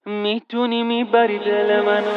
میتونی میبری دل منو.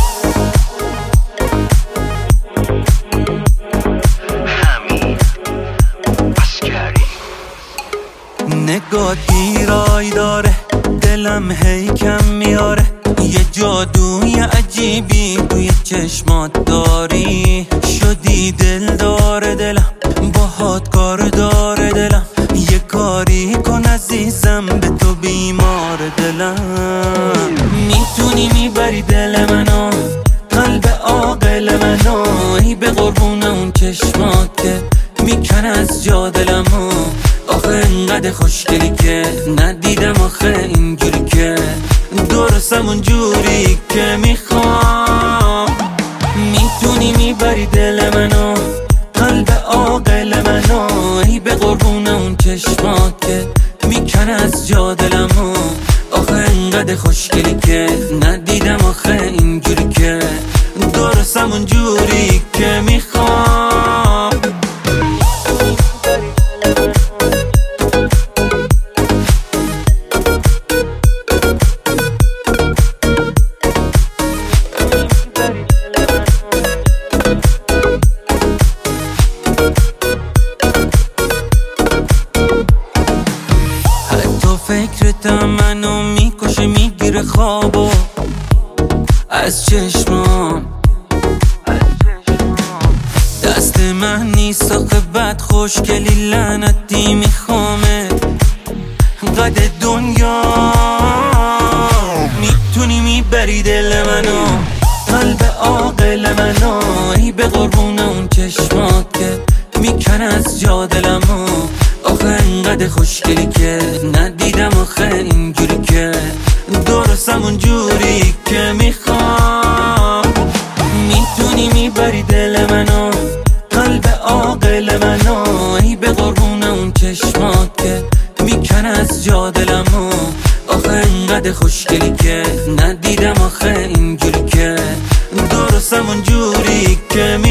نگاه دیرای داره، دلم هی کم میاره. یه جادوی عجیبی توی چشمات داری. شدی دل داره دلم، باهات کار داره دلم. یه کاری کن عزیزم، به تو بیمار دلم. میتونی میبری دل منو، قلب عاقل منو. ای به قربون اون چشمات که میکن از جا دلمو. آخه اینقدر خوشگلی که ندیدم آخه اینجوری که درستم اونجوری که میخوام. میتونی میبری دل منو، قلب عاقل منو. ای به قربون اون چشمات که میکن از جا دلمو. آخه اینقدر خوشگلی که ندیدم آخه اینجوری که درستم اونجوری که میخوام. فکرتم منو میکشه، میگیره خوابو از چشمام. دست من نیست آخه بد خوشگلی لعنتی میخوامه قد دنیا. میتونی میبری دل منو، قلب عاقل منو. ای به قربون اون چشمات که میکن از جا دلمو. آخه اینقدر خوشگلی که ندیدم آخه اینجوری که درستم اونجوری که میخوام. میتونی میبری دل منو، قلب عاقل منو. ای به قربون اون چشمات که میکن از جا دلمو. آخه اینقدر خوشگلی که ندیدم آخه اینجوری که درستم اونجوری که